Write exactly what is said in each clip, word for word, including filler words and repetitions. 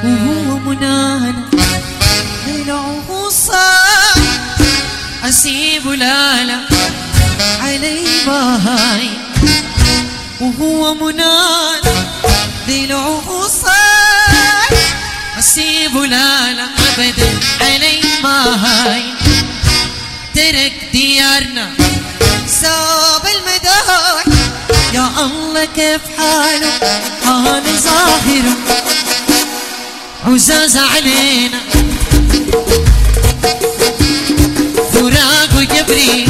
وهو منانا ضلعه صار اسيبه لا لا علي باي. وهو منانا ضلعه صار اسيبه لا لا ابدا علي باي. ترك ديارنا ساب المدار، يا الله كيف حاله حال ظاهره عزاز علينا فراق وجبري.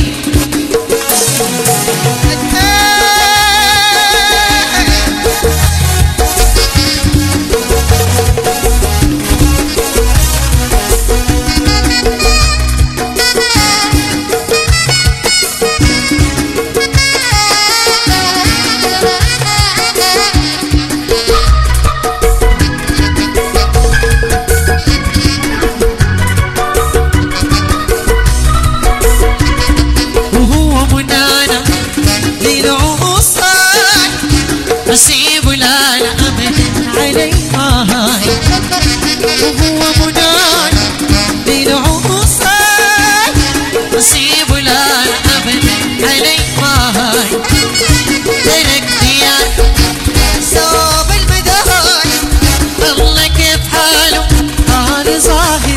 أسيبه لا لا أبدا علي هاي. وهو منان ضلعه صار أسيبه لا لا أبدا علي هاي. ترك ديار صاب المدار، الله كيف حاله حال ظاهر.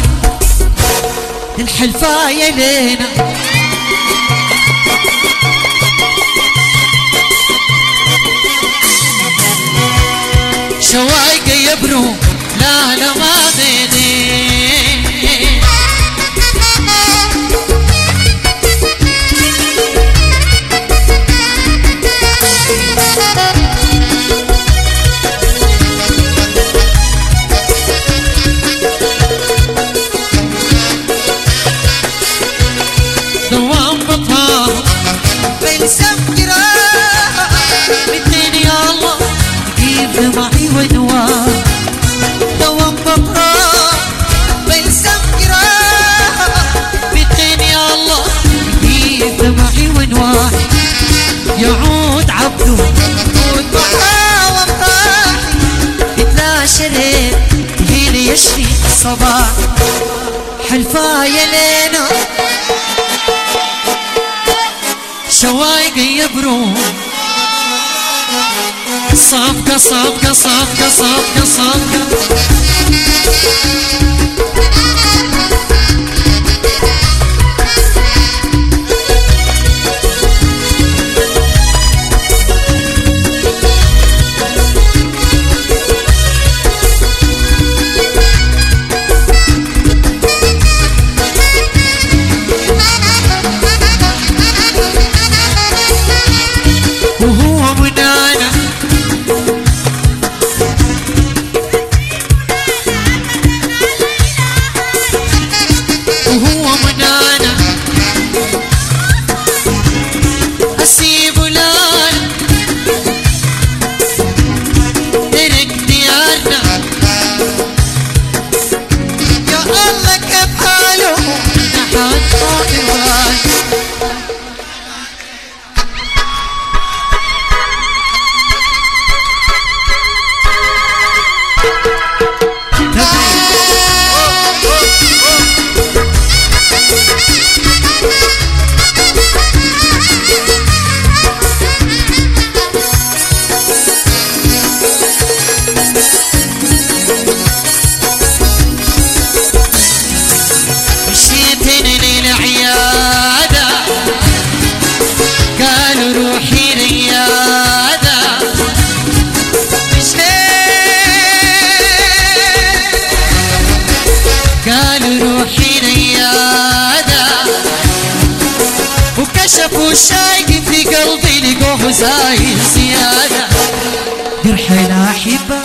الحلفاية لينا شوايق يبرو لا لا ما بيدي. دوام بطار بلسم جراح بالدين يا الله كيف معي ونوار. دوام بطار بلسم جراح بالدين يا الله كيف معي ونوار. يعود عبده يعود معاه وفاح يتلاشى ليل هيلي يشفي الصباح. حلفاية لينا شوايق يبرون صفقة صفقة صفقة صفقة صفقة. وهو منانا وهو منانا أسيبه لا ترك ديارنا، يا الله كيف حاله نحن طائران. وكشفوا شايق في قلبي لقوه زايد زيادة جرح الأحبة.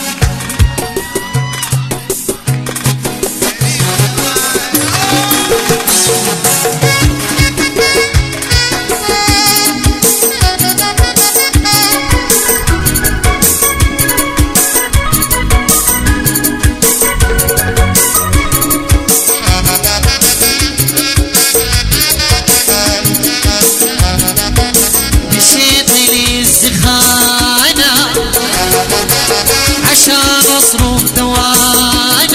عشان اصرف دواني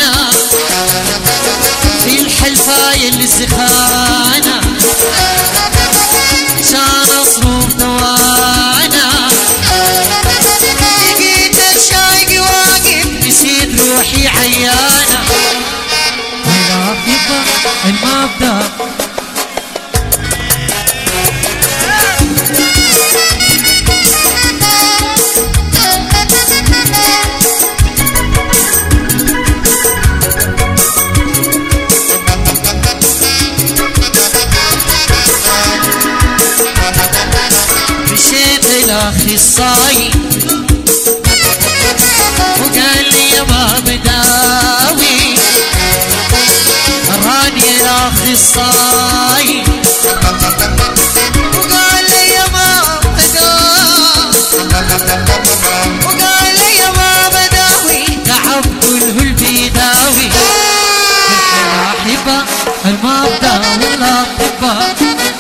روحي عيانة والعاطفة المبدأ. مشيت الأخصائي وقال لي يا ما بداوي، راني الأخصائي وقال لي يا ما بداوي، وقال لي يا ما بداوي، تعب كله البيداوي. الأحبة المبدأ والأطباء.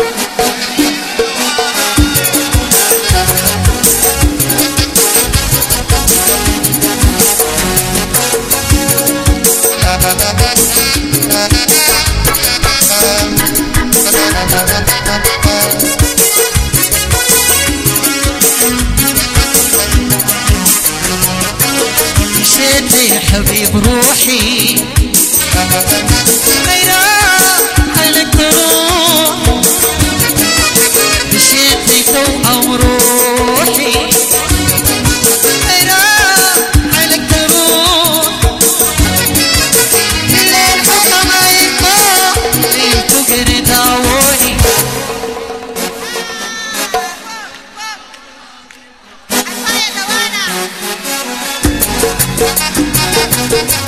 مشيت يا حبيب روحي غير عليك تروح، مشيت توأم روحي غير عليك تروح. الليل حكم عينكم الفقر داوني. Thank you.